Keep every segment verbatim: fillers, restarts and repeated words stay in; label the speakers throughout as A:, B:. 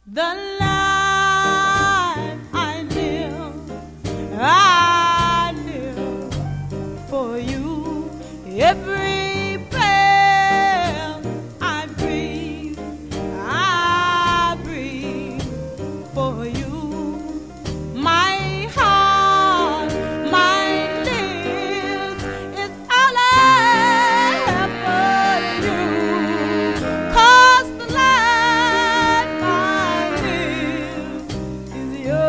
A: The life I live, I live for you. Every breath I breathe, I breathe for you. My heart, my lips is all I have for you. 'Cause the life I live is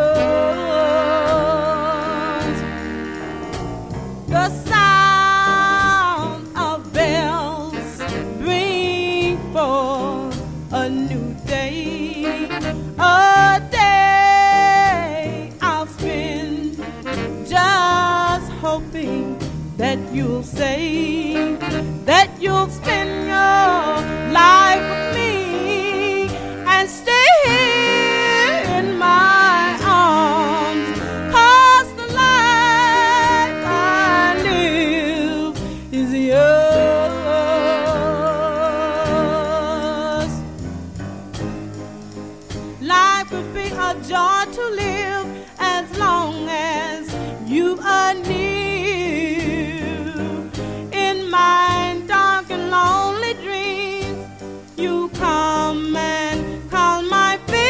A: yours. The sound of bells bring forth a new day, a day I'll spend just hoping that you'll say that you'll spend your life with me and stay here in my arms. 'Cause the life I live is yours. Life would be a joy to live as long as you are near. In my dark and lonely dreams, you come and calm my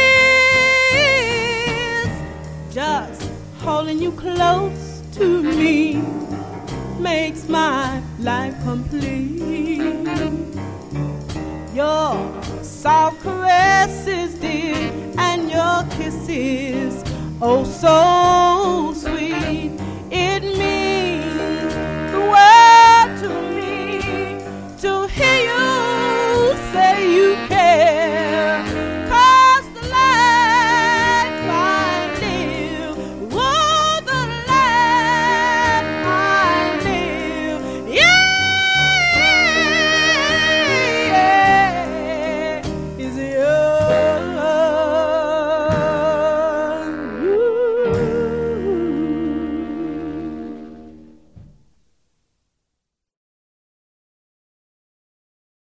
A: fears. Just holding you close to me makes my life complete. Your soft caresses, dear, and your kisses, oh so